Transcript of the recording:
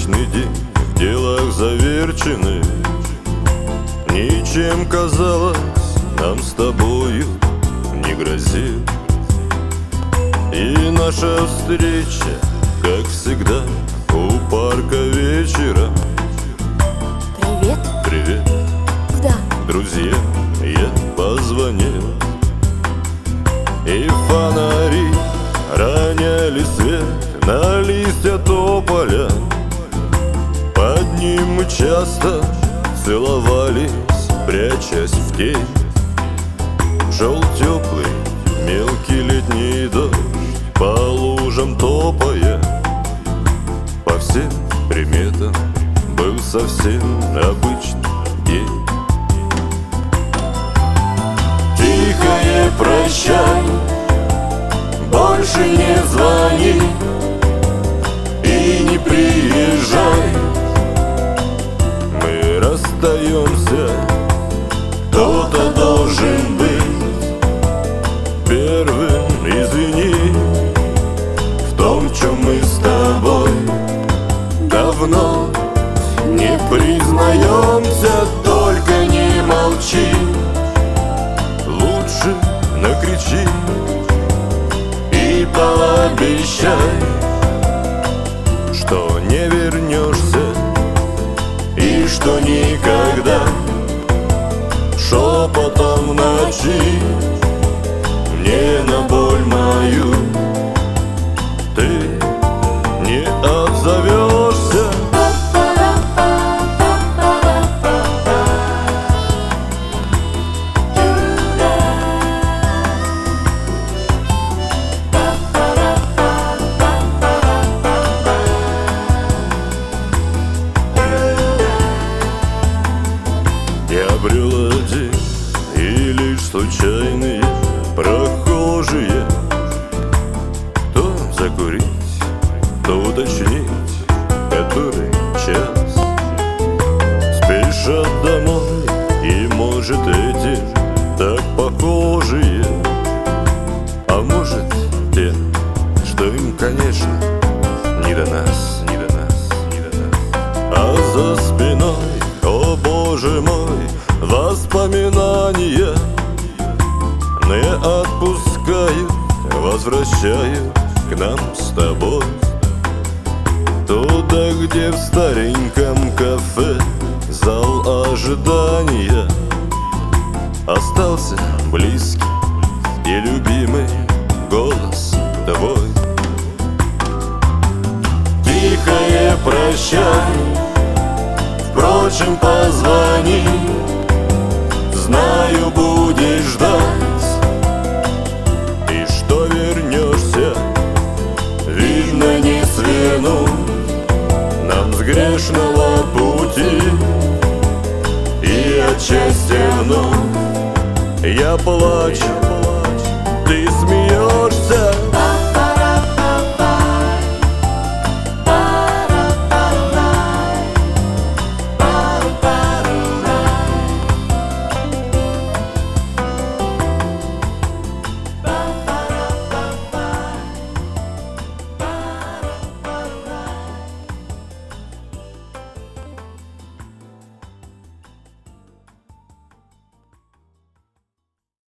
обычный день в делах заверчены. Ничем, казалось, нам с тобою не грозит. И наша встреча, как всегда, у парка вечером. Привет. Привет. Куда? Друзья, я позвонил, и фонари роняли свет на листья тополя. Под ним мы часто целовались, прячась в тень. Шел теплый, мелкий летний дождь, по лужам топая. По всем приметам был совсем обычный день. Тихое прощай, больше не звони и не приезжай. Мы расстаемся, кто-то должен быть первым. Извини, в том, чем мы с тобой давно не признаемся. Только не молчи, лучше накричи и пообещай, что не вернешься и что никогда. Шепотом в ночи мне на боль мою ты не отзовешься. Я брел один, и лишь случайные прохожие, то закурить, то уточнить, который час, спешат домой, и, может, эти так похожие, а может, те, что им, конечно, не до нас, не до нас, не до нас. А за спиной, о боже мой, воспоминания не отпускают, возвращают к нам с тобой. Туда, где в стареньком кафе зал ожидания остался близкий и любимый голос твой. Тихое прощай, впрочем, позвони, знаю, будешь ждать, и что вернешься, видно, не свернуть нам с грешного пути. И от счастья вновь я плачу